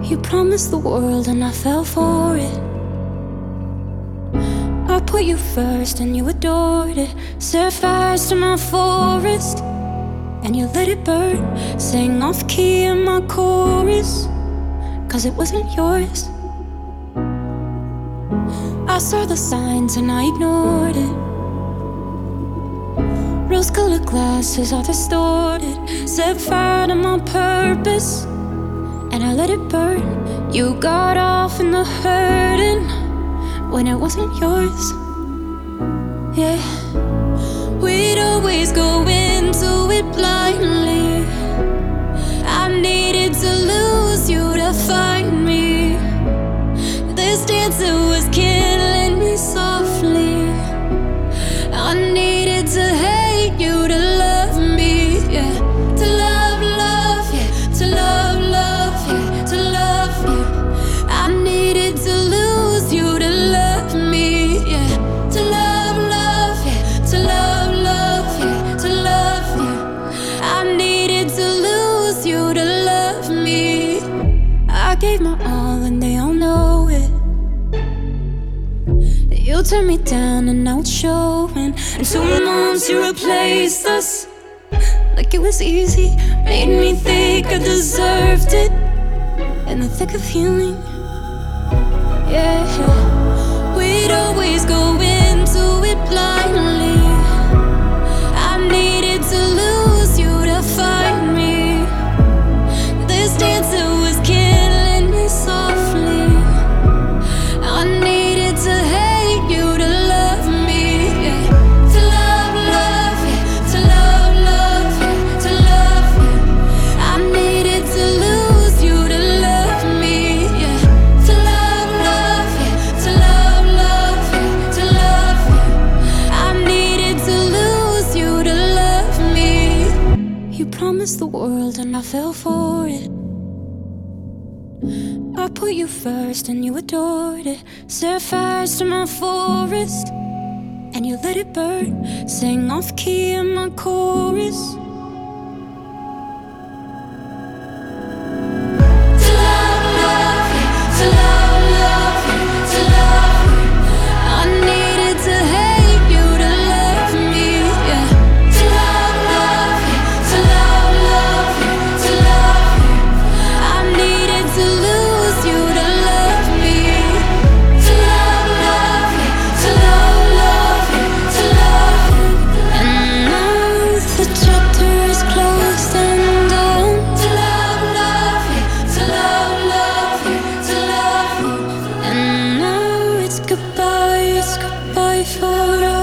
You promised the world and I fell for it. I put you first and you adored it. Set fires to my forest and you let it burn. Sang off key in my chorus, 'cause it wasn't yours. I saw the signs and I ignored it. Rose-colored glasses are distorted. Set fire to my purpose and I let it burn. You got off in the hurting when it wasn't yours. Yeah, we'd always go into it blindly. I needed to lose you to find me. This dancer was killing me softly. I needed to hate you to love me, yeah. To love, love, yeah. To love, love, yeah. To love you. I needed to lose you to love me, yeah. To love, love, yeah. To love, love, yeah. To love you. I needed to lose you to love me. I gave my all and they all know it. You turned me down and now it's showing. And 2 months you replaced us like it was easy. Made me think I deserved it in the thick of healing. Yeah, we'd always go into it blindly. I needed to lose you to find me. This dancer was killing me softly. I needed to hate you to love me, yeah. To love, love, yeah. To love, love, yeah. To love you. I needed to lose you to love me, yeah. To love, love, yeah. To love, love, yeah. To love you. I needed to lose you to love me. You promised the world and I fell for it. I put you first and you adored it. Set fires to my forest and you let it burn. Sang off key in my chorus. To love, love, yeah. To love, love, yeah. To love you. I needed to hate you to love me, yeah. To love, love, yeah. To love, love, yeah. To love you. I needed to lose you to love me. To love, love, yeah. To love, love, yeah. To love you. And now the chapter is closed and done. To love, love, yeah. To love, love, yeah. To love you. And now it's goodbye for us.